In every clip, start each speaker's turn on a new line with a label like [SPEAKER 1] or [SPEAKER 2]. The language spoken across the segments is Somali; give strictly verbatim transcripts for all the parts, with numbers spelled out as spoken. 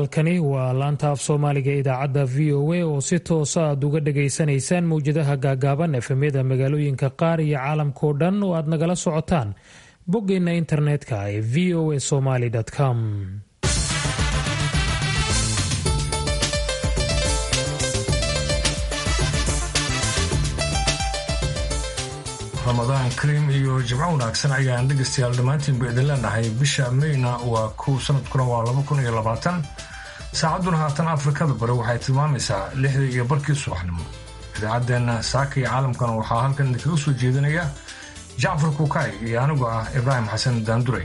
[SPEAKER 1] halkani waa laanta af soomaaliga idaacadda v o a oo si toosa aad uga dhageysanaysaan mawjadaha gaagaaban efemyada magaalooyinka qaar iyo caalamkao dhan oo aad nagala socotaan boggeenna internetka ee v o a somaly com.
[SPEAKER 2] ramadaan kariim iyo jimco wanaagsan ayaan dhegaystayaal dhammaantiinba idin leenahay. bisha mayna waa kow, sanadkuna waa laba kun iyo labaatan. saacadduna haatan afrikada bari waxay tilmaamaysaa lixda iyo barkii subaxnimo. idaacaddeena saaka iyo caalamkana waxaa halkan idinkaga soo jeedinaya jacfar kuukay iyo anigu ah ibraahim xasan daandure.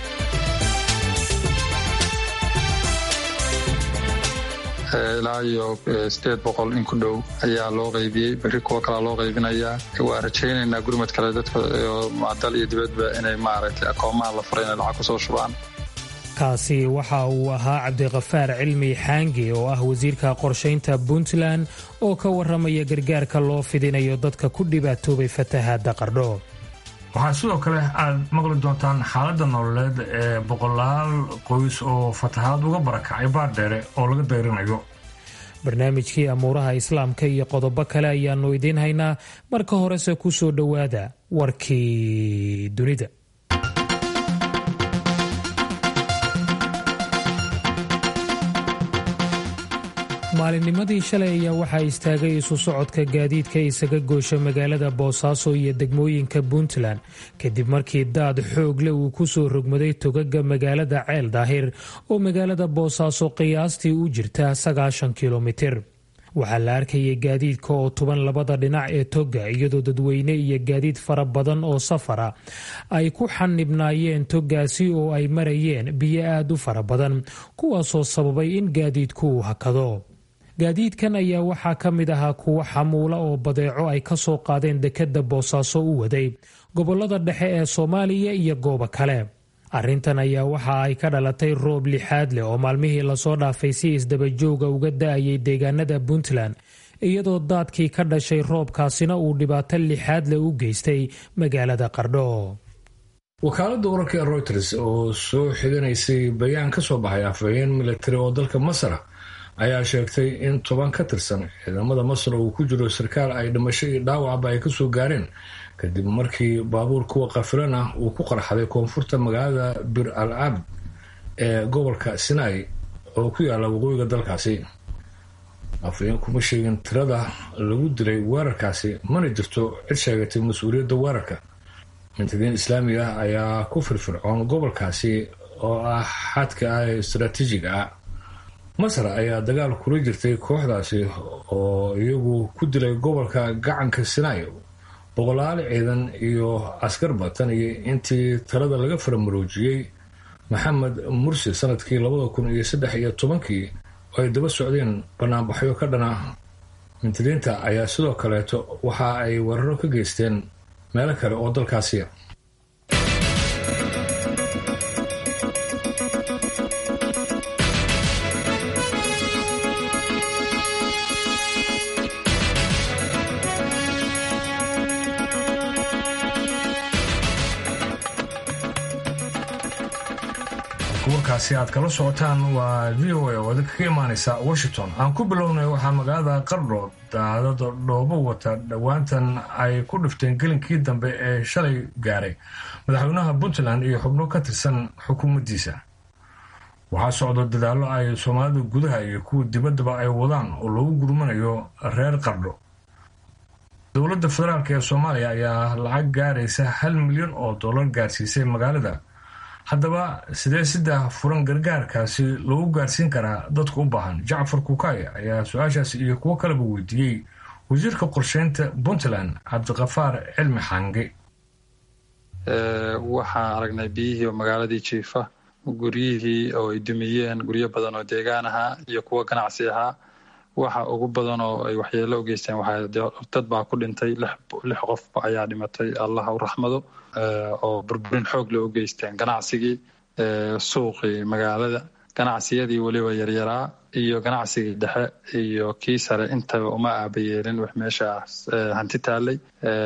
[SPEAKER 3] ilaa iyo sideed boqol in ku dhow ayaa loo qaybiyey. berri kuwa kalea loo qaybinayaa. waa rajaynaynaa gurmad kale dadka dal iyo dibadba inay maaragtay akoomaha la furay inay lacag kusoo shubaan.
[SPEAKER 1] kaasi waxa uu ahaa cabdiqafaar cilmi xaange oo ah wasiirka qorshaynta puntland oo ka warramaya gargaarka loo fidinayo dadka ku dhibaatoobay fatahaadda Qardho.
[SPEAKER 2] waxaa sidoo kale aad maqli doontaan xaaladda nololeed ee boqolaal qoys oo fatahaad uga barakacay baardheere oo laga dayrinayo.
[SPEAKER 1] barnaamijkii amuuraha islaamka iyo qodobo kale ayaannu idiin haynaa. marka horese ku soo dhowaada warkii dunida. maalinnimadii shalay ayaa waxaa istaagay isu socodka gaadiidka isaga goosha magaalada boosaaso iyo degmooyinka puntland kadib markii daad xoog leh uu ku soo rogmaday togaga magaalada ceel daahir oo magaalada boosaaso qiyaastii u jirta sagaashan kilomitir. waxaa la arkayay gaadiidka oo tuban labada dhinac ee toga iyadoo dadweyne iyo gaadiid fara badan oo safara ay ku xanibnaayeen togaasi oo ay marayeen biyo aad u fara badan kuwaasoo sababay in gaadiidku uu hakado. gaadiidkan ayaa waxaa ka mid ahaa kuwo xamuula oo badeeco ay ka soo qaadeen dekedda boosaaso u waday gobollada dhexe ee soomaaliya iyo goobo kale. arrintan ayaa waxa ay ka dhalatay roob lixaad leh oo maalmihii lasoo dhaafay si isdabajooga uga da'ayay deegaanada puntland iyadoo daadkii ka dhashay roobkaasina uu dhibaato lixaad leh u geystay magaalada Qardho.
[SPEAKER 2] wakaaladda wararka ee Reuters oo soo xiganaysay bayaan ka soo baxay afhayeen militari oo dalka Masar ayaa sheegtay in toban ka tirsan ciidamada Masar uu ku jiro sarkaal ay dhimasho iyo dhaawacba ay ka soo gaareen kadib markii baabuur kuwa qafilan ah uu ku qarxaday koonfurta magaalada Bir al Abd ee gobolka Sinai oo ku yaala waqooyiga dalkaasi. afhayeen kuma sheegin tirada lagu dilay weerarkaasi, mana jirto cid sheegatay mas-uuliyadda weerarka. mintidiin islaami ah ayaa ku firfircoon gobolkaasi oo ah xadka ah ee istaraatiijiga ah. Masar ayaa dagaal kula jirtay kooxdaasi oo iyagu ku dilay gobolka gacanka Sinai boqolaal ciidan iyo askar batan iyo intii talada laga faramaroojiyey Maxamed Mursi sanadkii labada kun iyo saddex iyo tobankii oo ay daba socdeen banaanbaxyo ka dhana mintidiinta ayaa sidoo kaleeto waxa ay weeraro ka geysteen meelo kale oo dalkaasi. warkaasi aad kala socotaan waa v o a oo idinka ka imaanaysa Washington. aan ku bilownay waxaa magaalada Qardho daadada dhoobo wata dhowaantan ay ku dhifteen gelinkii dambe ee shalay gaaray madaxweynaha Puntland iyo xubno ka tirsan xukuumaddiisa. waxaa socdo dadaallo ay Soomaalida gudaha iyo kuwa dibaddaba ay wadaan oo lagu gurmanayo reer Qardho. dowladda federaalk ee Soomaaliya ayaa lacag gaaraysa hal milyan oo dollar gaarsiisay magaalada. haddaba sidee sida furan gargaarkaasi loogu gaarsiin karaa dadku u baahan? jacfar kuukay ayaa su-aashaasi iyo kuwo kaleba weydiiyey wasiirka qorsheynta Puntland cabdiqafaar cilmi xaange.
[SPEAKER 3] waxaan aragnay biyihii oo magaaladii jiifa, guryihii oo ay dumiyeen guryo badan oo deegaan ahaa iyo kuwo ganacsi ahaa. waxa ugu badan oo ay waxyeello u geysteen waxaa dad baa ku dhintay, lix qof ayaa dhimatay, allah u raxmado, oo burburin xoog leh u geysteen ganacsigii, suuqii magaalada ganacsiyadii weliba yaryaraa iyo ganacsigii dhexe iyo kii sare intaba uma aabayeelin wax meeshaas hanti taallay.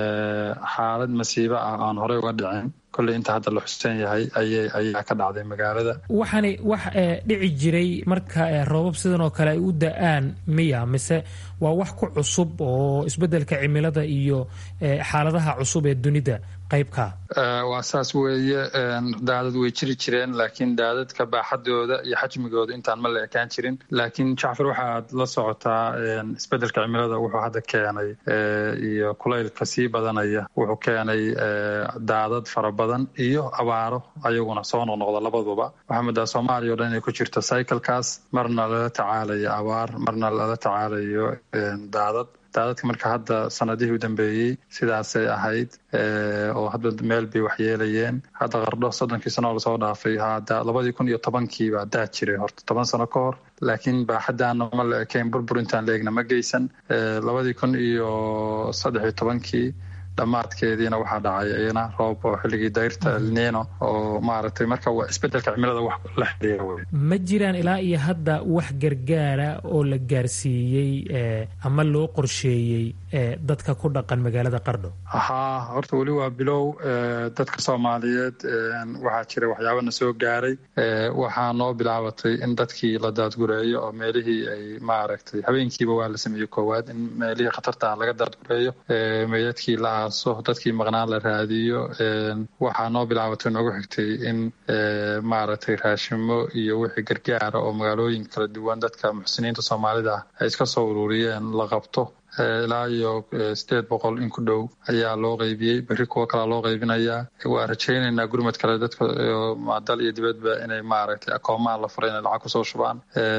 [SPEAKER 3] xaalad masiibo ah aan horey uga dhicin kolley inta hadda la xusan yahay ayay ayaa ka dhacday magaalada.
[SPEAKER 1] waxaani wax dhici jiray marka roobab sidan oo kale ay u da-aan miya mise waa wax ku cusub oo isbeddelka cimilada iyo xaaladaha cusub ee dunida qaybka?
[SPEAKER 3] waa saas weeye, daadad way jiri jireen laakiin daadadka baaxadooda iyo xajmigooda intaan ma la ekaan jirin. laakiin jacfar waxaad la socotaa isbeddelka cimilada wuxuu hadda keenay iyo kulaylka sii badanaya wuxuu keenay daadad fara badan iyo abaaro ayaguna soo noqnoqda labaduba. waxaa moodaa soomaaliya o dhan inay ku jirto cyclekaas, marna lala tacaalayo abaar marna lala tacaalayo daadad. daadadka marka hadda sanadihii u dambeeyey sidaasay ahayd oo hadba meel bay waxyeelayeen. hadda qardho soddonkii sano oo lasoo dhaafay labadii kun iyo tobankii baa daa jiray horta toban sano ka hor, laakiin baaxadaana ma la ekayn, burbur intaan la egna ma geysan. labadii kun iyo saddex iyo tobankii dhammaadkeediina waxaa dhacay iyana roob oo xilligii dayrta elnino oo maaragtay marka waa isbeddelka cimilada wax la xiriira wey.
[SPEAKER 1] ma jiraan ilaa iyo hadda wax gargaara oo la gaarsiiyey ama loo qorsheeyey dadka ku dhaqan magaalada qardho?
[SPEAKER 3] haa, horta weli waa bilow. dadka soomaaliyeed waxaa jira waxyaabana soo gaaray. waxaa noo bilaabatay in dadkii la daadgureeyo oo meelihii ay maaragtay habeenkiiba waa la sameeyey koowaad in meelihii khatarta ah laga daadgureeyo, meeyadkii la dadkii maqnaan la raadiyo. waxaa noo bilaabatay noogu xigtay in maaragtay raashimo iyo wixii gargaara oo magaalooyin kala duwan dadka muxsiniinta soomaalida ah ay iska soo ururiyeen la qabto. ilaa iyo sideed boqol in ku dhow ayaa loo qaybiyey. berri kuwo kalaa loo qaybinayaa. waa rajaynaynaa gurmad kale dadka dal iyo dibadba inay maaragtay akoomaan la furay inay lacag kusoo shubaan.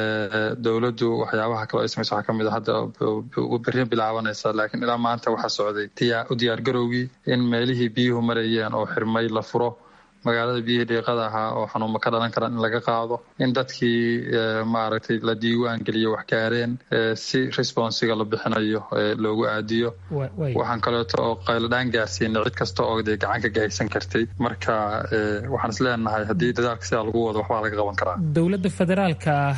[SPEAKER 3] dowladdu waxyaabaha kale ay samayso waxaa ka mid a hadda berri bilaabanaysa, laakiin ilaa maanta waxaa socday u diyaar garowgii in meelihii biyuhu marayeen oo xirmay la furo, magaalada biyihii dhiiqada ahaa oo xanuuma ka dhalan karaan in laga qaado, in dadkii maaragtay la diiwaan geliyo wax gaareen si responsiga la bixinayo loogu aadiyo. waxaan kaleeto oo qayladhaan gaarsiinay cid kasta oo dee gacan ka gahaysan kartay. marka waxaan is leenahay haddii dadaalka sidaa lagu wado waxbaa laga qaban karaa.
[SPEAKER 1] dowladda federaalka ah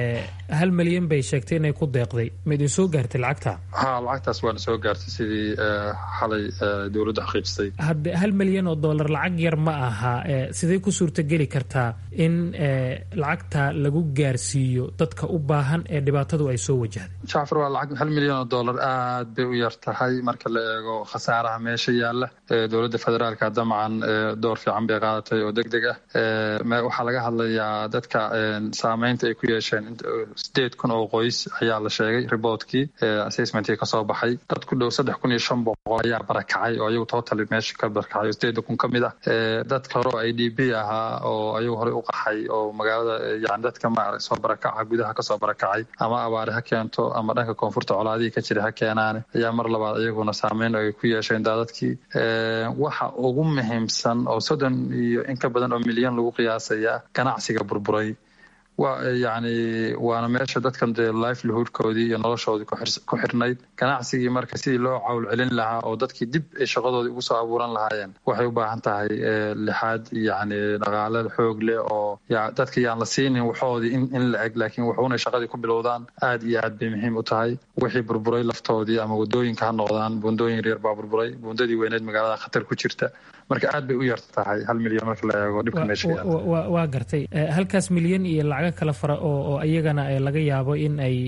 [SPEAKER 1] hal milyan bay sheegtay inay ku deeqday, ma idin soo gaartay lacagta?
[SPEAKER 3] ha, lacagtaas waana soo gaartay sidii xalay dowladdu xaqiijisay.
[SPEAKER 1] hadde hal milyan oo dollar lacag yar ma aha. sidee ku suurtageli kartaa in lacagta lagu gaarsiiyo dadka u baahan ee dhibaatadu ay soo wajahday?
[SPEAKER 3] jacfar, waa lacag hal milyan oo dollar aad bay u yar tahay marka la eego khasaaraha meesha yaalla. dowladda federaalka damacan door fiican bay qaadatay oo deg deg ah. waxaa laga hadlayaa dadka saameynta ay ku yeesheen sideed kun oo qoys ayaa la sheegay riboodkii assessmentkii kasoo baxay. dad ku dhow saddex kun iyo shan boqol ayaa barakacay oo ayagu total meesha ka barakacay oo sideed kun ka mid ah. dadka hore oo i d b ahaa oo ayagu horey u qaxay oo magaalada yani dadka maarag soo barakaca gudaha kasoo barakacay ama abaari ha keento ama dhanka koonfurta colaadihii ka jira ha keenaane ayaa mar labaad iyaguna saameyn ay ku yeesheen daadadkii. waxa ugu muhiimsan oo soddon iyo in ka badan oo milyan lagu qiyaasayaa ganacsiga burburay. waa yani waana meesha dadkan dee livelihoodkoodii iyo noloshoodii ku xirnayd. ganacsigii marka sidii loo cawl celin lahaa oo dadkii dib ay shaqadoodii ugu soo abuuran lahaayeen waxay u baahan tahay lixaad yani dhaqaale xoog leh oo dadka yaan la siinin waxoodii in la eg, laakiin wuxuunay shaqadii ku bilowdaan aad iyo aad bay muhiim u tahay. wixii burburay laftoodii ama wadooyinka ha noqdaan, buundooyin yaryar baa burburay, buundadii weyneed magaalada khatar ku jirta. marka aad bay u yar tahay hal milyan marka la eego dhibka meesha yaala.
[SPEAKER 1] waa gartay. halkaas milyan iyo lacago kala fara oo iyagana laga yaabo in ay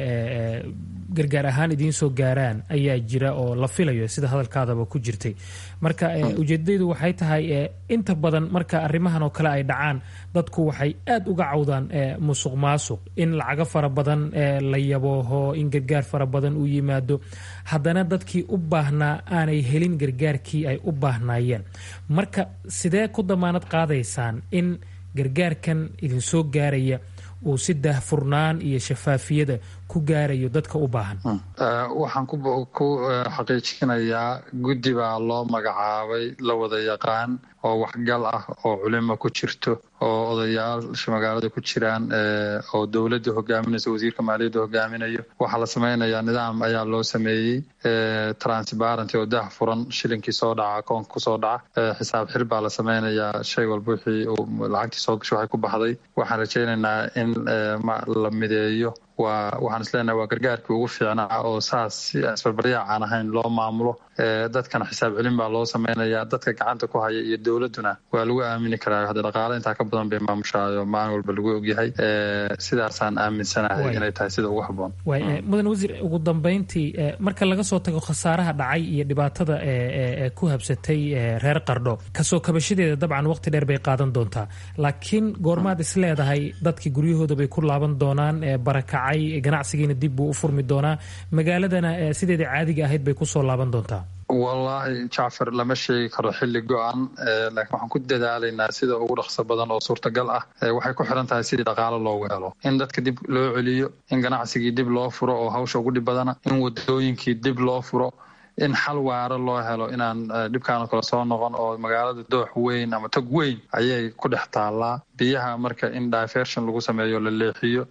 [SPEAKER 1] gargaar ahaan idiin soo gaaraan ayaa jira oo la filayo sida hadalkaadaba ku jirtay. marka ujeedadaydu waxay tahay inta badan marka arrimahan oo kale ay dhacaan dadku waxay aad uga cawdaan musuq maasuq, in lacago fara badan la yabooho, in gargaar fara badan uu yimaado, haddana dadkii u baahnaa aanay helin gargaarkii ay u baahnaayeen. marka sidee ku damaanad qaadaysaan in gargaarkan idinsoo gaaraya uu si daahfurnaan iyo shafaafiyada ku gaarayo dadka u baahan?
[SPEAKER 3] waxaan ku xaqiijinayaa guddi baa loo magacaabay la wada yaqaan oo waxgal ah oo culimo ku jirto oo odayaasha magaalada ku jiraan oo dowladda hogaaminaysa wasiirka maaliyadda hogaaminayo. waxaa la samaynayaa nidaam ayaa loo sameeyey transparenty oo daah furan, shilinkii soo dhaca akoonka kusoo dhaca, xisaab xir baa la samaynayaa shay walba wixii lacagtii soo gasho waxay ku baxday. waxaan rajaynaynaa in la mideeyo. waxaan isleenahay waa gargaarkii ugu fiicnaa oo saas si isbarbaryaac aan ahayn loo maamulo. dadkana xisaab celin baa loo samaynayaa. dadka gacanta ku haya iyo dowladuna waa lagu aamini karaa. hadda dhaqaale intaa ka badan bay maamushaayo maalin walba lagu ogyahay. sidaasaan aaminsanahay inay tahay sida ugu habboon.
[SPEAKER 1] mudan wasiir, ugu dambeyntii marka laga soo tago khasaaraha dhacay iyo dhibaatada ku habsatay reer Qardho, kasoo kabashadeeda dabcan waqti dheer bay qaadan doontaa, laakiin goormaad is leedahay dadkii guryahooda bay ku laaban doonaan, barakacay, ganacsigiina dib buu u furmi doonaa, magaaladana sideedii caadiga ahayd bay kusoo laaban doontaa?
[SPEAKER 3] wallaahi Jacfar, lama sheegi karo xilli go-an, laakiin waxaan ku dadaalaynaa sida ugu dhaqso badan oo suurtagal ah. waxay ku xiran tahay sidii dhaqaalo loogu helo, in dadka dib loo celiyo, in ganacsigii dib loo furo oo hawsha ugu dhib badana, in wadooyinkii dib loo furo, in xal waaro loo helo, inaan dhibkaana kale soo noqon. oo magaalada doox weyn ama tog weyn ayay ku dhex taallaa. biyaha marka in diversion lagu sameeyo, la leexiyo,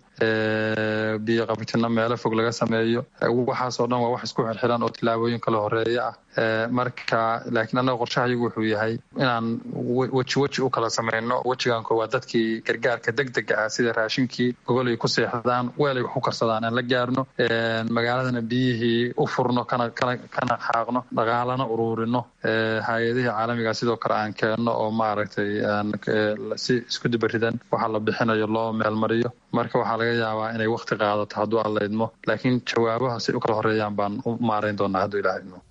[SPEAKER 3] biyo qabitina meelo fog laga sameeyo, waxaasoo dhan waa wax isku xirxiran oo tillaabooyin kala horeeya ah. marka laakiin annaga qorshahayagu wuxuu yahay inaan weji weji u kala samayno. wejigan koowaad dadkii gargaarka degdega ah sida raashinkii, gogolay ku seexdaan, weelay wax u karsadaan aan la gaarno, magaaladana biyihii u furno, kana kana kana xaaqno, dhaqaalana uruurino, hay-adihii caalamiga sidoo kale aan keenno oo maaragtay si isku dibaridan waxa la bixinayo loo meelmariyo. marka waxaa laga yaabaa inay waqti qaadato hadduu alla idmo, laakiin jawaabaha si u kala horeeyaan baan u maarayn doonaa hadduu ilaah idmo.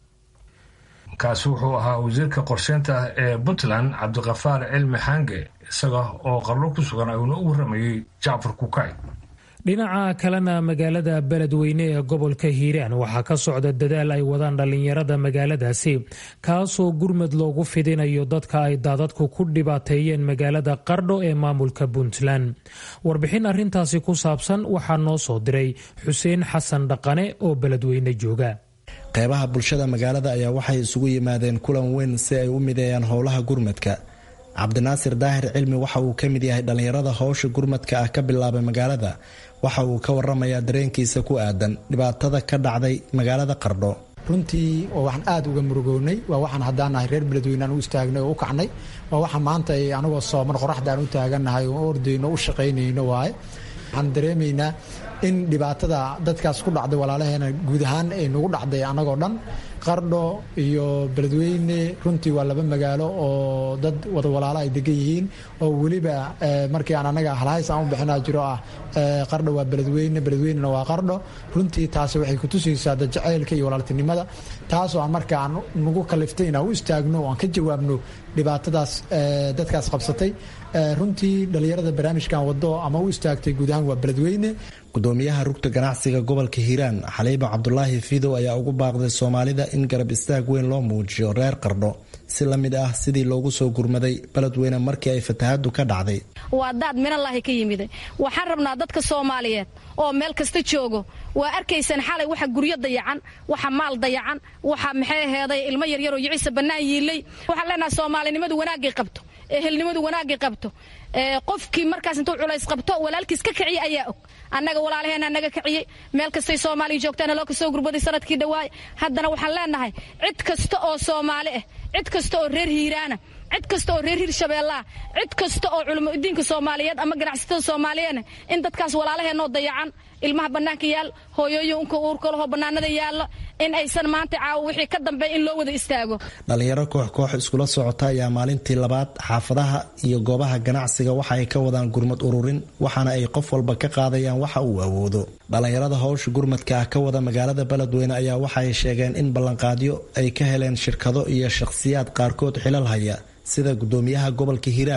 [SPEAKER 2] kaasi wuxuu ahaa wasiirka qorsheynta ee Puntland Cabdiqafaar Cilmi Xange, isaga oo Qardho ku sugan ayuuna u waramayay Jacfar Kukay.
[SPEAKER 1] dhinaca kalena magaalada beledweyne ee gobolka Hiiraan waxaa ka socda dadaal ay wadaan dhalinyarada magaaladaasi, kaasoo gurmad loogu fidinayo dadka ay daadadku ku dhibaateeyeen magaalada Qardho ee maamulka Puntland. warbixin arrintaasi ku saabsan waxaa noo soo diray Xuseen Xasan Dhaqane oo beledweyne jooga.
[SPEAKER 4] qeybaha bulshada magaalada ayaa waxay isugu yimaadeen kulan weyn si ay u mideeyaan howlaha gurmadka. cabdinaasir daahir cilmi waxa uu ka mid yahay dhalinyarada howsha gurmadka ah ka bilaabay magaalada. waxa uu ka waramayaa dareenkiisa ku aadan dhibaatada ka dhacday magaalada Qardho.
[SPEAKER 5] runtii waa waxaan aad uga murugownay, waa waxaan haddaan nahay reer beledweyne aan u istaagnay oo u kacnay, waa waxa maanta anagoo sooman qoraxda aan u taagannahay oo ordayno u shaqaynayno waaye. waxaan dareemaynaa in dhibaatada dadkaas ku dhacday walaalaheena guud ahaan ay nagu dhacday annagoo dhan. Qardho iyo beledweyne runtii waa laba magaalo oo dad wada walaalo ay degan yihiin, oo weliba markii aan anaga halhays aan u bixinaa jiro ah Qardho waa beledweyne, beledweynena waa Qardho. runtii taasi waxay ku tusaysaa dad jacaylka iyo walaaltinimada, taasoo aan markaa nagu kaliftay inaan u istaagno oo aan ka jawaabno dhibaatadaas dadkaas qabsatay. runtii dhalinyarada barnaamijkan wado ama u istaagtay guud ahaan waa beledweyne.
[SPEAKER 4] gudoomiyaha rugta ganacsiga gobolka Hiiraan Xaliibo Cabdulaahi Fiidow ayaa ugu baaqday Soomaalida in garab istaag weyn loo muujiyo reer Qardho si la mid ah sidii loogu soo gurmaday beledweyne markii ay fatahaadu ka dhacday.
[SPEAKER 6] waa dad minallaahi ka yimid. waxaan rabnaa dadka Soomaaliyeed oo meel kasta joogo, waa arkaysan xalay waxa guryo dayacan, waxa maal dayacan, waxa maxay aheeday ilmo yar yar oo yiciisa banaan yiilay. waxaan leenahay Soomaalinimadu wanaagay qabto, ehelnimadu wanaagay qabto. qofkii markaas intuu culays qabto walaalkiis ka kiciy ayaa og. annaga walaalaheena naga kiciyay, meel kastay Soomaaliya joogtaan loo ka soo gurbaday sanadkii dhawaay. haddana waxaan leenahay cid kasta oo Soomaali ah, cid kasta oo reer Hiiraana, cid kasta oo reer Hirshabeelle, cid kasta oo culimo diinka Soomaaliyeed ama ganacsatada Soomaaliyeed in dadkaas walaalaheena oo dayacan, ilmaha banaanka yaal, hooyooyinka uurka leh oo banaanada yaal, in aysan maanta caaw wixii ka dambeeyay in loo wada istaago.
[SPEAKER 4] dhalinyaro koox koox iskula socota ayaa maalintii labaad xaafadaha iyo goobaha ganacsiga waxa ay ka wadaan gurmad ururin, waxaana ay qof walba ka qaadayaan waxa uu awoodo. dhalinyarada howsha gurmadka ah ka wada magaalada beledweyne ayaa waxa ay sheegeen in ballanqaadyo ay ka heleen shirkado iyo shakhsiyaad qaarkood xilal haya, sida gudoomiyaha gobolka Hiiraan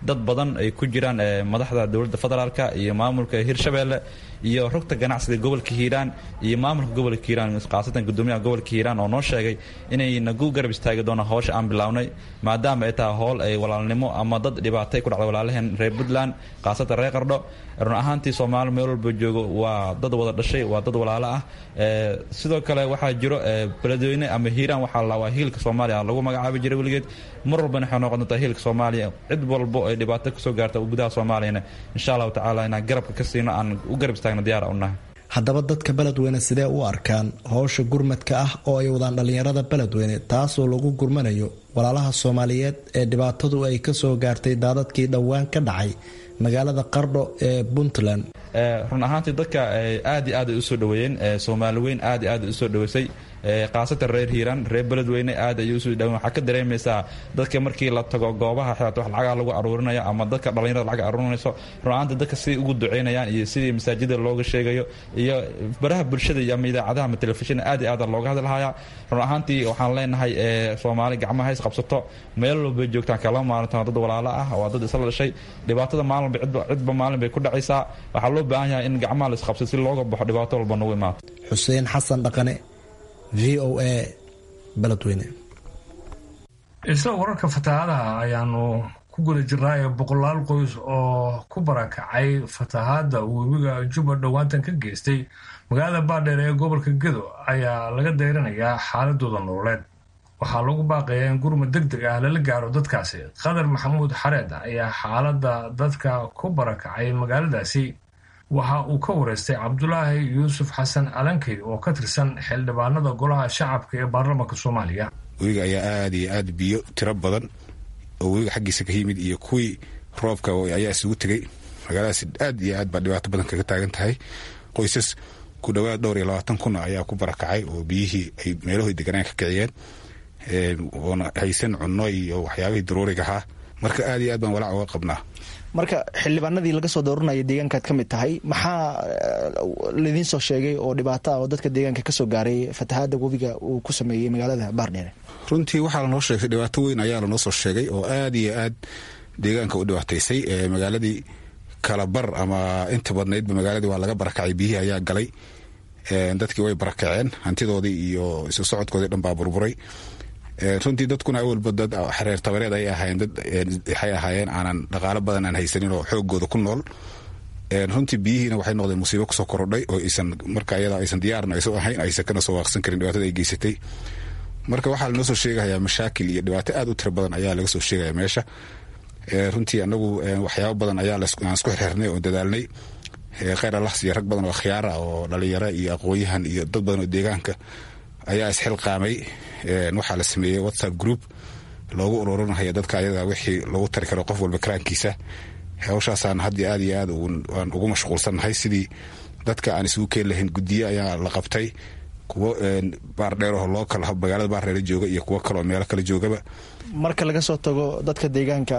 [SPEAKER 7] dad badan ay ku jiraan madaxda dowladda federaalka iyo maamulka hirshabeelle iyo rugta ganacsiga gobolka hiiraan iyo maamulka gobolka hiiraan khaasatan gudoomiyaha gobolka hiiraan oo noo sheegay inay nagu garab istaagi doonaan hawsha aan bilownay maadaama ay tahay howl ay walaalnimo ama dad dhibaatay ku dhacda walaalaheen reer puntland khaasatan reer qardho run ahaantii soomaali meel walba joogo waa dad wada dhashay waa dad walaalo ah sidoo kale waxaa jiro beledweyne ama hiiraan waxaa la waa hiilka soomaaliya lagu magacaabi jiray weligeed mar walbana waxay noqon doontaa hiilka soomaaliya cid walbo ay dhibaato kasoo gaarta gudaha soomaaliyana insha allahu tacaala inaan garabka ka siino aan u garab istaagno diyaar u nahay
[SPEAKER 4] haddaba dadka beledweyne sidee u arkaan howsha gurmadka ah oo ay wadaan dhallinyarada beledweyne taasoo lagu gurmanayo walaalaha soomaaliyeed ee dhibaatadu ay kasoo gaartay daadadkii dhowaan ka dhacay magaalada qardho ee puntland
[SPEAKER 7] run ahaantii dadka aad iyo aad ay usoo dhaweeyeen soomaali weyn aad iyo aad usoo dhaweysay khaasatan reer hiiraan reer beledweyne aad ayay usoo dhaween waxaa ka dareemaysaa dadka markii la tago goobaha xeeto wax lacagaa lagu aruurinayo ama dadka dhallinyarada lacag aruurinayso run ahaantii dadka siday ugu duceynayaan iyo sidii masaajida looga sheegayo iyo baraha bulshada iyo ama idaacadaha ama telefishinna aad iyo aad looga hadlahayaa run ahaantii waxaan leenahay soomaali gacmaha hays qabsato meel walbay joogtaan kala maalintaan dad walaalo ah waa dad isla dhashay dhibaatada maalinba cidba maalin bay ku dhacaysaa waxaa loo baahan yahay in gacmaha la isqabsay si looga baxo dhibaato walba nagu imaato
[SPEAKER 4] xuseen xasan dhaqane v o a beledweyne
[SPEAKER 2] isla wararka fatahaadaha ayaanu ku guda jirnaaye boqolaal qoys oo ku barakacay fatahaadda webiga juba dhowaantan ka geystay magaalada baardheer ee gobolka gedo ayaa laga dayranayaa xaaladooda nololeed waxaa lagu baaqayaa in gurmad deg deg ah lala gaaro dadkaasi qadar maxamuud xareed ayaa xaaladda dadka ku barakacay magaaladaasi waxa uu ka wareystay cabdulaahi yuusuf xasan alankey oo ka tirsan xildhibaanada golaha shacabka ee baarlamaanka soomaaliya
[SPEAKER 8] webiga ayaa aad iyo aad biyo tiro badan oo webiga xaggiisa ka yimid iyo kuwii roobka ayaa isugu tegey magaaladaasi aad iyo aad baa dhibaato badan kaga taagan tahay qoysas ku dhowaad dhowr iyo labaatan kun ayaa ku barakacay oo biyihii ay meelahoy deganaan ka kiciyeen oona haysan cunno iyo waxyaabihii daruuriga ahaa marka aad iyo aad baan walaac uga qabnaa
[SPEAKER 9] marka xildhibaanadii laga soo dooranaya deegaankaad ka mid tahay maxaa laidiin soo sheegay oo dhibaato ah oo dadka deegaanka kasoo gaaray fatahaada webiga uu ku sameeyey magaalada baardheere
[SPEAKER 8] runtii waxaa lanoo sheegay dhibaato weyn ayaa lanoo soo sheegay oo aad iyo aad deegaanka u dhibaataysay magaaladii kalabar ama inta badnaydba magaaladii waa laga barakacay biyihii ayaa galay dadkii way barakaceen hantidoodii iyo isu socodkoodii dhan baa burburay runtii dadkuna awalba dad xereer tabareed ay ahaayeen dad waxay ahaayeen aanan dhaqaalo badan aan haysanin oo xoogooda ku nool runtii biyihiina waxay noqdeen musiibo kusoo korodhay oo aysan marka iyada aysan diyaarna aysan ahayn aysan kana soo waaqsan karin dhibaatada ay geysatay marka waxaa lanoo soo sheegayaa mashaakil iyo dhibaato aad u tiro badan ayaa laga soo sheegaya meesha runtii anagu waxyaabo badan ayaa aan isku xirxirnay oo dadaalnay kheyr allah siiya rag badan oo khiyaara oo dhalinyaro iyo aqoon-yahan iyo dad badan oo deegaanka ayaa isxilqaamay waxaa la sameeyey whatsapp group loogu ururinaya dadka ayaga wixii lagu tari karo qof walba karaankiisa hawshaasaan haddii aad iyo aad aan ugu mashquulsannahay sidii dadka aan isugu keeni lahayn guddiye ayaa la qabtay kuwo baardheeraho loo kala magaalada baardheere jooga iyo kuwo kaleoo meelo kale joogaba
[SPEAKER 9] marka laga soo tago dadka deegaanka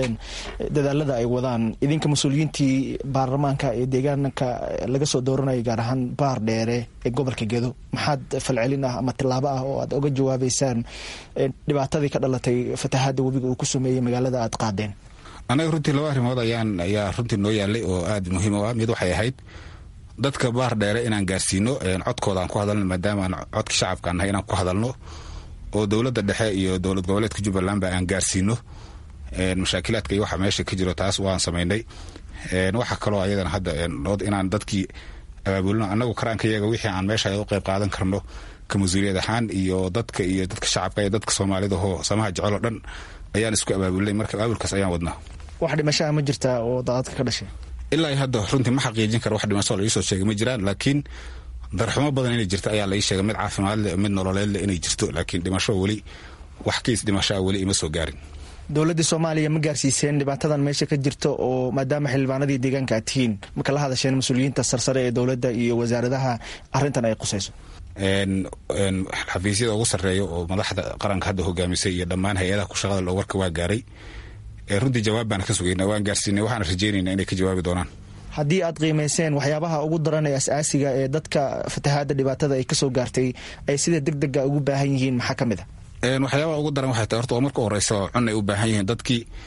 [SPEAKER 9] dadaalada ay wadaan idinka mas-uuliyiintii baarlamaanka ee deegaanka laga soo dooranaya gaar ahaan baardheere ee gobolka gedo maxaad falcelin ah ama tilaabo ah oo aad oga jawaabaysaan dhibaatadii ka dhalatay fatahaada webiga uu ku sameeyey magaalada aad qaadeen
[SPEAKER 8] annaga runtii laba arrimood ayaan ayaa runtii noo yaalay oo aad muhiim u ah mid waxay ahayd dadka baardheere inaan gaarsiino codkooda aan ku hadalno maadaama aan codka shacabka nahay inaan ku hadalno oo dowladda dhexe iyo dowlad goboleedka jubbalandba aan gaarsiino mashaakilaadka iyo waxa meesha ka jiro taas waan samaynay waxa kaloo ayadana hadda inaan dadkii abaabulino annagu karaanka iyaga wixii aan meesha u qayb qaadan karno ka mas-uuliyad ahaan iyo dadka iyo dadka shacabka iyo dadka soomaalida oo samaha jecel oo dhan ayaan isku abaabulnay marka abaabulkaas ayaan wadnaa
[SPEAKER 9] wax dhimashaha ma jirtaa oo daadadka ka dhashay
[SPEAKER 8] ilaa hadda runtii ma xaqiijin kara wax dhimasho la iisoo sheegay ma jiraan laakiin darxumo badan inay jirto ayaa la ii sheegay mid caafimaad leh mid nololeed leh inay jirto laakiin dhimasho weli wax kiis dhimashaa weli ima soo gaarin
[SPEAKER 9] dowladda soomaaliya ma gaarsiiseen dhibaatadan meesha ka jirta oo maadaama xildhibaanadii deegaanka aad tihiin marka la hadasheen mas-uuliyiinta sarsare ee dowladda iyo wasaaradaha arrintan ay qusayso
[SPEAKER 8] xafiisyada ugu sarreeya oo madaxda qaranka hadda hogaamisay iyo dhammaan hay-adaha ku shaqada loo warka waa gaaray runtii jawaab baan ka sugayna waan gaarsiinay waxaan rajeynayna inay ka jawaabi doonaan
[SPEAKER 9] haddii aad qiimayseen waxyaabaha ugu daran ee as-aasiga ee dadka fatahaada dhibaatada ay kasoo gaartay ay sida deg dega ugu baahan yihiin maxaa ka mid a
[SPEAKER 8] waxyaabaha ugu daran waxay tahay horta oo marka horeysa cun ay u baahan yihiin dadkii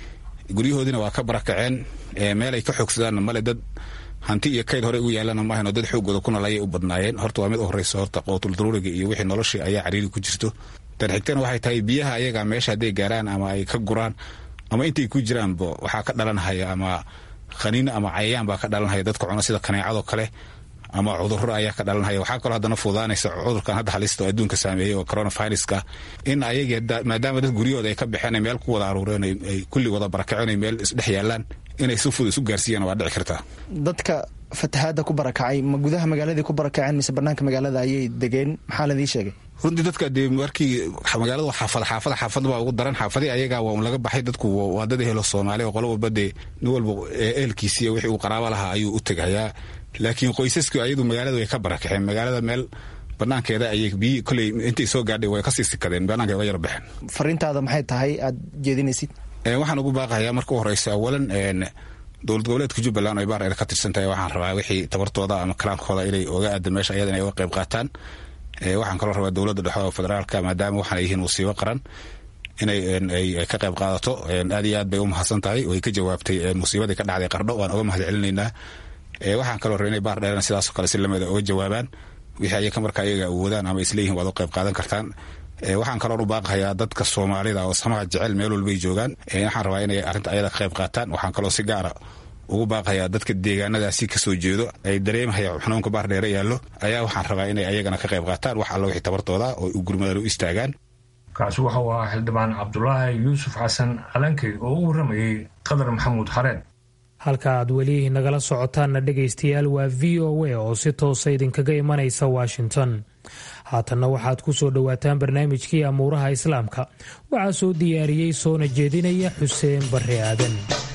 [SPEAKER 8] guryahoodiina waa ka barakaceen meel ay ka xoogsadaan male dad hanti iyo kayd hore ugu yaalana maahano dad xoogooda ku nolayay u badnaayeen horta waa mid u horeysa horta qootul daruuriga iyo wixii noloshii ayaa cariiri ku jirto tan xigtana waxay tahay biyaha ayaga meesha hadday gaaraan ama ay ka guraan ama intay ku jiraanba waxaa ka dhalanhaya ama qaniin ama cayayaan baa ka dhalanhaya dadka cuna sida kaneecadoo kale ama cudurro ayaa ka dhalanhaya waxaa kaloo haddana fuudaanaysa cudurkan hadda halista oo adduunka saameeyey oo coronaviruska in ayagii maadaama dad guryahooda ay ka baxeen ay meel ku wada aruureen ay kulli wada barakaceen ay meel isdhex yaalaan inay si fudud isu gaarsiiyaan waa dhici kartaa.
[SPEAKER 9] dadka fatahaadda ku barakacay ma gudaha magaaladii ku barakaceen mise banaanka magaalada ayay degeen maxaa ladii sheegay? runtii dadka dee markii magaaladu xaafad xaafad xaafad baa ugu daran xaafadii ayagaa waa un laga baxay dadku waa dad helo Soomaali oo qolo walba dee nin walba eelkiisii wixii uu qaraabo lahaa ayuu u tagayaa laakiin qoysaska ayadu magaalada way ka barakaceen magaalada meel banaankeeda ayay biyo kulay intay soo gaadhay way ka sii sikadeen banaanka way yar baxeen. fariintaada maxay tahay aad jeedinaysid?
[SPEAKER 8] ee waxaan ugu baaqayaa marka horeysa awalan een dowlad goboleedka Jubbaland ay baar ay ka tirsantahay waxaan rabaa wixii tabartooda ama kalaankooda inay oga aad meesha ayadana ay uga qayb qaataan. ee waxaan kaloo rabaa dowladda dhexe oo federaalka maadaama waxaan ay yihiin wasiibo qaran inay ay ka qayb qaadato aad iyo aad bay u mahadsan tahay oo ay ka jawaabtay musiibadii ka dhacday Qardho waan uga mahadcelinaynaa. ee waxaan kaloo rabaa inay baar dheerna sidaas oo kale si lamada uga jawaabaan wixii ay ka markaa ayaga awoodaan ama isleeyihiin waad u qayb qaadan kartaan. ee waxaan kaloo u baaqayaa dadka Soomaalida oo samaha jecel meel walba ay joogaan ee waxaan rabaa inay arrinta ayada ka qayb qaataan. waxaan kaloo si gaar ah ugu baaqayaa dadka deegaanadaasi ka soo jeedo ay dareemayaan xanuunka baar dheer yaallo ayaa waxaan rabaa inay ayagana ka qayb qaataan wax alla wixii tabartooda oo u gurmadaan u istaagaan.
[SPEAKER 2] kaasi waxa uu ahaa xildhibaan Cabdulaahi Yuusuf Xasan Alankey oo u waramayay Qadar Maxamuud Xareen.
[SPEAKER 1] halka aad weli nagala socotaanna dhegaystayaal waa v o a oo si toosa idinkaga imanaysa Washington. haatanna waxaad ku soo dhowaataan barnaamijkii amuuraha islaamka waxaa soo diyaariyey soona jeedinaya Xuseen Barre Aadan.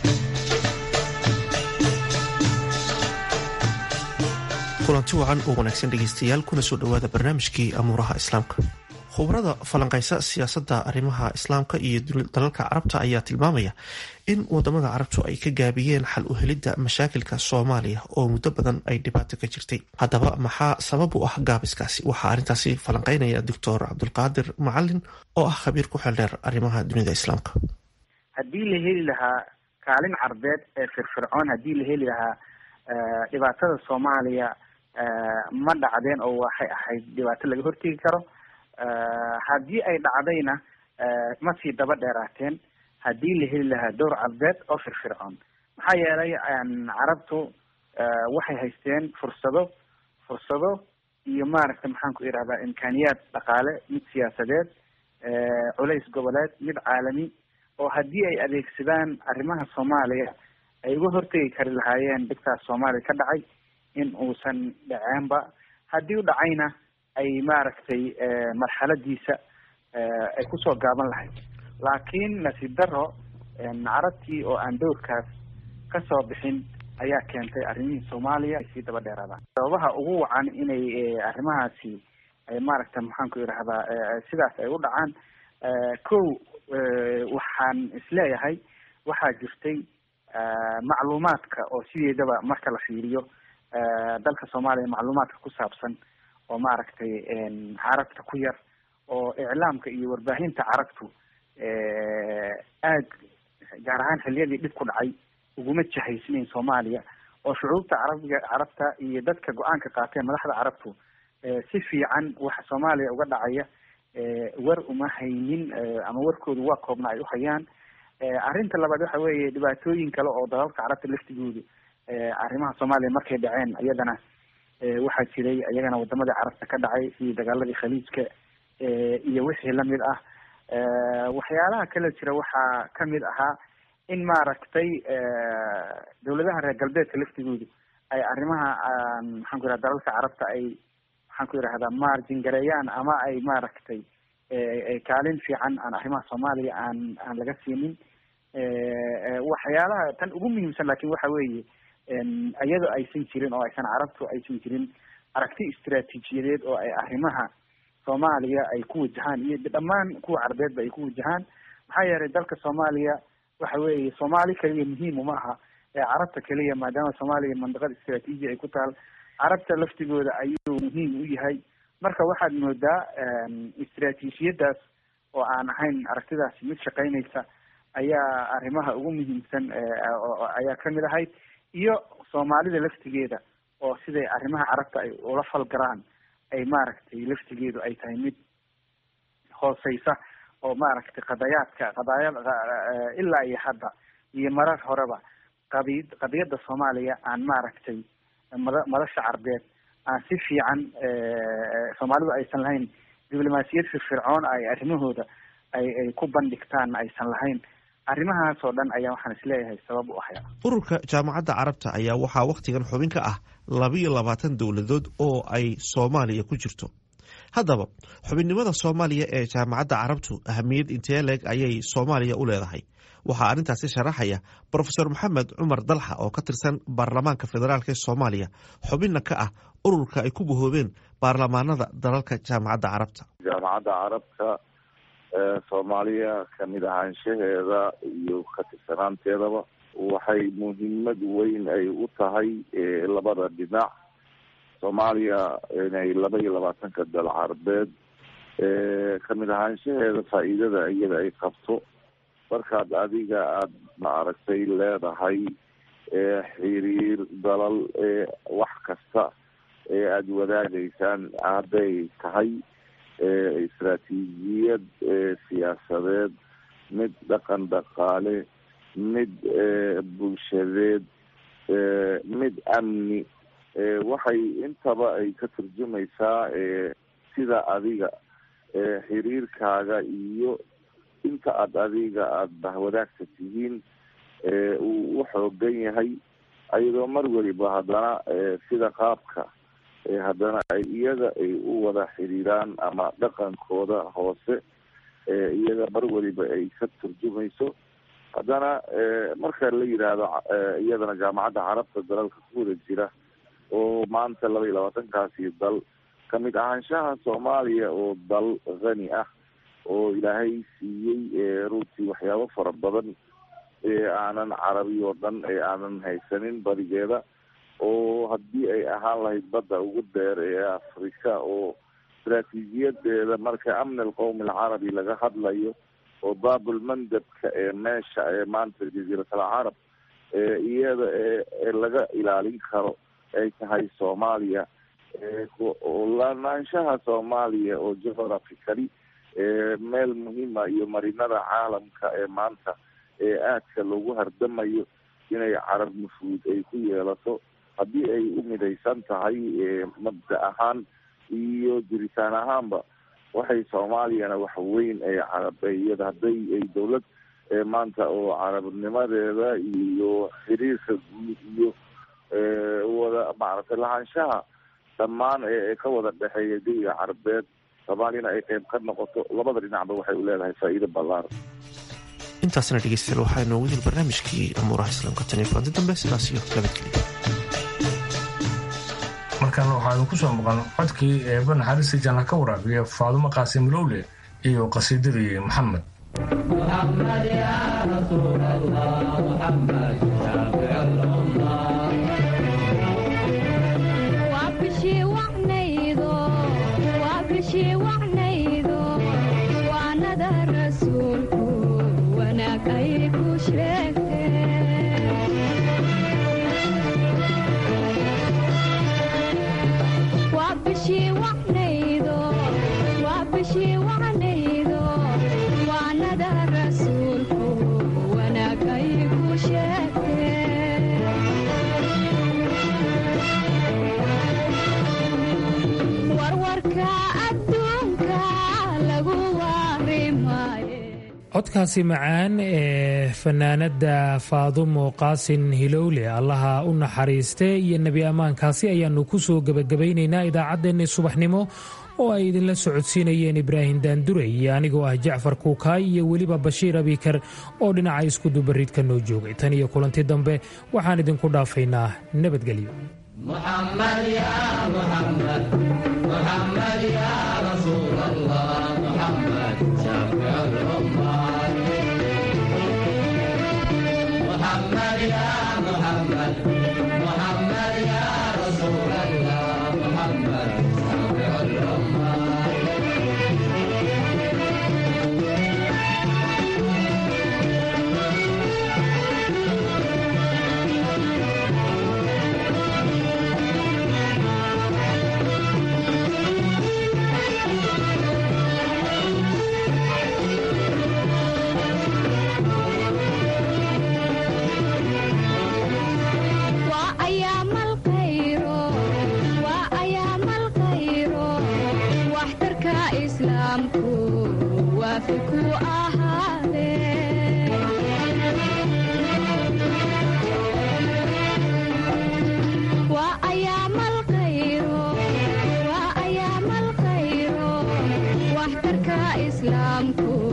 [SPEAKER 10] kulanti wacan oo wanaagsan dhegaystayaal kuna soo dhowaada barnaamijkii amuuraha islaamka. khubarada falanqaysa siyaasadda arrimaha islaamka iyo dalalka carabta ayaa tilmaamaya in wadamada carabtu ay ka gaabiyeen xal u helidda mashaakilka Soomaaliya oo muddo badan ay dhibaato ka jirtay. haddaba maxaa sabab u ah gaabiskaasi? waxaa arrintaasi falanqaynaya doctor Cabdulqaadir Macalin oo ah khabiir ku xeeldheer arrimaha dunida islaamka.
[SPEAKER 11] haddii la heli lahaa kaalin carbeed ee firfircoon, haddii la heli lahaa dhibaatada Soomaaliya ma dhacdeen oo waxay ahayd dhibaato laga hortegi karo. haddii ay dhacdayna ma sii daba dheeraateen haddii la heli lahaa dowr carbeed oo firfircoon. maxaa yeelay carabtu waxay haysteen fursado fursado iyo maaragta maxaan ku irahdaa imkaaniyaad dhaqaale, mid siyaasadeed, culays goboleed, mid caalami oo haddii ay adeegsadaan arrimaha Soomaaliya ay uga hortegi kari lahaayeen dhibkaas Soomaaliya ka dhacay in uusan dhaceenba. haddii u dhacayna ay maaragtay marxaladiisa ay kusoo gaaban lahayd. laakiin nasiib daro carabtii oo aan dowrkaas kasoo bixin ayaa keentay arrimihii Soomaaliya ay sii daba dheeraadaan. sababaha ugu wacan inay arrimahaasi ay maaragta maxaan ku irahdaa sidaas ay u dhacaan, kow waxaan isleeyahay waxaa jirtay macluumaadka oo sideedaba marka la fiiriyo dalka Soomaaliya macluumaadka ku saabsan oo maaragtay carabta ku yar oo iclaamka iyo warbaahinta carabtu aad gaar ahaan xilliyadii dhib ku dhacay uguma jahaysnayn Soomaaliya oo shucuubta carabiga carabta iyo dadka go-aanka qaateen madaxda carabtu si fiican waxa Soomaaliya uga dhacaya war uma haynin ama warkoodu waa koobna ay u hayaan. arrinta labaad waxa weeye dhibaatooyin kale oo dalalka carabta laftigoodu arrimaha Soomaaliya markay dhaceen iyadana waxaa jiray iyagana wadamada carabta ka dhacay sidii dagaaladii khaliijka iyo wixii lamid ah. waxyaalaha kale jira waxaa kamid ahaa in maaragtay dawladaha reer galbeedka laftigoodu ay arrimaha maxaan ku irahda dalalka carabta ay maxaan ku irahdaa margin gareeyaan ama ay maaragtay kaalin fiican aan arrimaha Soomaaliya aan aan laga siinin. waxyaalaha tan ugu muhiimsan laakiin waxa weeye iyadoo aysan jirin oo aysan carabtu aysan jirin aragti istiraatiijiyadeed oo ay arrimaha Soomaaliya ay ku wajahaan iyo dhammaan kuwa carbeedba ay ku wajahaan. maxaa yeelay dalka Soomaaliya waxa weeye Soomaali kaliya muhiim uma aha ee carabta kaliya, maadaama Soomaaliya mandiqad istiraatiiji ay ku taal, carabta laftigooda ayuu muhiim u yahay. marka waxaad moodaa istiraatiijiyadaas oo aan ahayn aragtidaasi mid shaqaynaysa ayaa arrimaha ugu muhiimsan ayaa kamid ahayd, iyo soomaalida laftigeeda oo siday arrimaha carabta ay ula falgalaan ay maaragtay laftigeedu ay tahay mid hooseysa, oo maaragtay qadayaadka qadaaya ilaa iyo hadda iyo marar horeba qadi qadiyadda Soomaaliya aan maaragtay madasha carbeed aan si fiican Soomaalidu aysan lahayn diblomaasiyad firfircoon ay arrimahooda ay ay ku bandhigtaan aysan lahayn. arrimahaas oo dhan ayaa waxaan isleeyahay sabab u ahaya.
[SPEAKER 10] ururka jaamacadda carabta ayaa waxaa wakhtigan xubin ka ah labiyo labaatan dowladood oo ay Soomaaliya ku jirto. haddaba xubinnimada Soomaaliya ee jaamacadda carabtu ahamiyad intee leeg ayay Soomaaliya u leedahay? waxaa arrintaasi sharaxaya Professor Maxamed Cumar Dalxa oo ka tirsan baarlamaanka federaalk ee Soomaaliya, xubinna ka ah ururka ay ku bahoobeen baarlamaanada dalalka jaamacadda carabta.
[SPEAKER 12] jaamacadda carabta Soomaaliya kamid ahaanshaheeda iyo ka tirsanaanteedaba waxay muhiimad weyn ay u tahay labada dhinac. Soomaaliya inay laba iyo labaatanka dal carabeed kamid ahaanshaheeda faa'iidada iyada ay qabto markaad adiga aada maaragtay leedahay xiriir dalal wax kasta ee aada wadaagaysaan, hadday tahay istaraatiijiyad siyaasadeed, mid dhaqan dhaqaale, mid bulshadeed, mid amni, waxay intaba ay ka turjumaysaa sida adiga xiriirkaaga iyo inta aada adiga aada wadaagta tihiin uu u xoogan yahay, ayadoo mar waliba haddana sida qaabka haddana ay iyaga ay u wada xiriiraan ama dhaqankooda hoose iyaga mar waliba ay ka turjumayso. haddana marka la yidhaahdo iyadana jaamacadda carabta dalalka ku wada jira oo maanta laba iyo labaatankaasi dal kamid ahaanshaha Soomaaliya oo dal qani ah oo ilaahay siiyey runtii waxyaabo fara badan ee aanan carabi oo dhan ee aanan haysanin badigeeda, oo haddii ay ahaan lahayd badda ugu dheer ee Afrika oo istaraatiijiyadeeda marka amni alqowmi alcarabi laga hadlayo oo baabul mandabka ee meesha ee maanta jasiiratul carab ee iyada ee laga ilaalin karo ay tahay Soomaaliya, oo lanaanshaha Soomaaliya oo geographically meel muhiima iyo marinada caalamka ee maanta ee aadka loogu hardamayo inay carab nufuud ay ku yeelato haddii ay u midaysan tahay mabda ahaan iyo jiritaan ahaanba. waxay Soomaaliyana wax weyn ay carabiyada hadday ay dowlad maanta oo carabnimadeeda iyo xiriirka guud iyo wada maaragtay lahaanshaha dhammaan ee ka wada dhexeeya dowlada carabeed Soomaaliyana ay qayb ka noqoto, labada dhinacba waxay u leedahay faa'iido ballaaran.
[SPEAKER 10] intaasna dhegeystayaal waxaa inoogu yiri barnaamijkii amuuraha islaamka tan iyo kulanti dambe, sidaas iyo nabadgelyo.
[SPEAKER 2] markan waxaanu ku soo maqan codkii eeba naxariista janna ka waraabiya Faadumo Qaasim Lowle iyo qasiidadii Maxamed. محمد يا رسول الله محمد شافع الأمة وابشي وعنيدو وابشي وعنيدو وانا ذا الرسول وانا كيف شركت وابشي وعنيدو وابشي وعنيدو وانا ذا الرسول وانا كيف شركت codkaasi macaan ee fanaanada Faadumo Qaasim Hilowle allaha u naxariiste iyo nebi ammaankaasi ayaanu ku soo gabagabaynaynaa idaacaddeenni subaxnimo oo ay idinla socodsiinayeen Ibraahim Daandure iyo anigoo ah Jacfar Kuukaay iyo weliba Bashiir Abikar oo dhinaca isku dubaridka noo joogay. tan iyo kulanti dambe waxaan idinku dhaafaynaa nabadgelyo. محمد يا محمد محمد يا رسول الله محمد شافع الأمة محمد يا محمد محمد يا رسول الله محمد شافع الأمة
[SPEAKER 13] waafi ku ahaade waa ayaamal khayro waa ayaamal khayro waxtarka islaamku